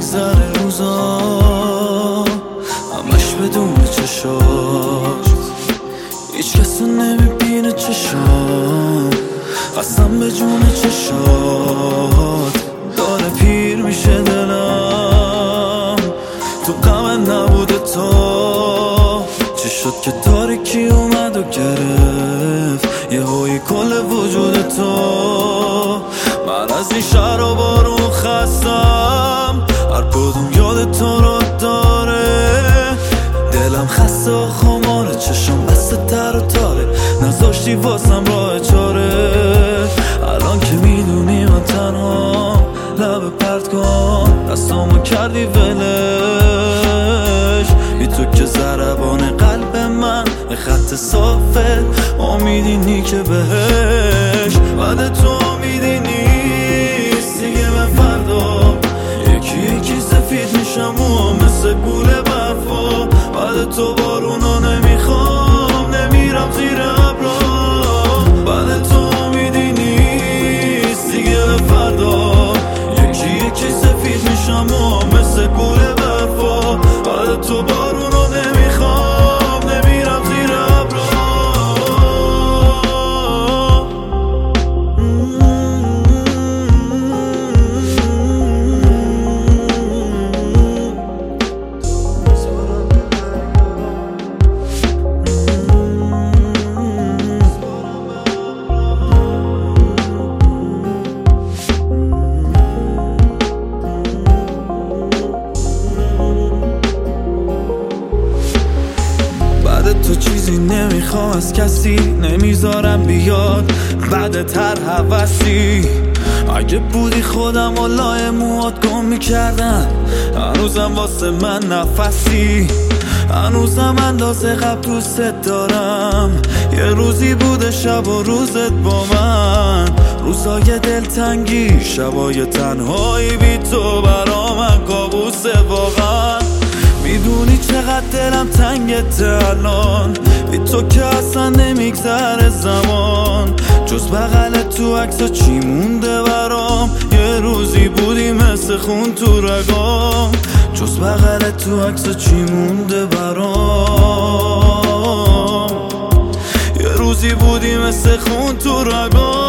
میگذره روزا همش بدون چشات، هیچ کسو نمیبینه چشام، قسم به جون چشات داره پیر میشه دلم، تو غم نبوده تو چی شد که تاریکی اومد و گرفت یهویی کل وجود تو. من از این شهر و بارون خستم، هر کدوم یاد تو رو داره، دلم خسته و خماره، چشم بسته تر و تاره، نذاشتی واسم راه چاره. الان که میدونی من تنها لب پرت کن، دستامو کردی ولش، بی تو که ضربان قلب من یه خط صافه، امیدینی که بهش بعد تو امیدی نیست دیگه. من فردا یکی یکی سفید میشم و مثل گوله برفا، بعد تو بارونا نمیخوام، نمیرم زیر ابرا، بعد تو امیدی نیست دیگه. به فردا یکی یکی سفید میشم و مثل گوله برفا، بعد تو بارونا نمیخوام، نمیرم زیر ابرا. تو چیزی نمیخوام از کسی، نمیذارم بیاد بعد تر حوثی. اگه بودی خودم و لای موات گم میکردم، هنوزم واسه من نفسی، هنوزم اندازه قبل دوست دارم. یه روزی بوده شب و روزت با من، روزای دلتنگی، شبای تنهایی بی تو برا من کابوسه واقعا. میدونی چقدر دلم تنگت الان، بی تو که اصلا نمیگذره زمان، جز بغل تو عکسا چی مونده برام. یه روزی بودی مثل خون تو رگام، جز بغل تو عکسا چی مونده برام. یه روزی بودی مثل خون تو رگام.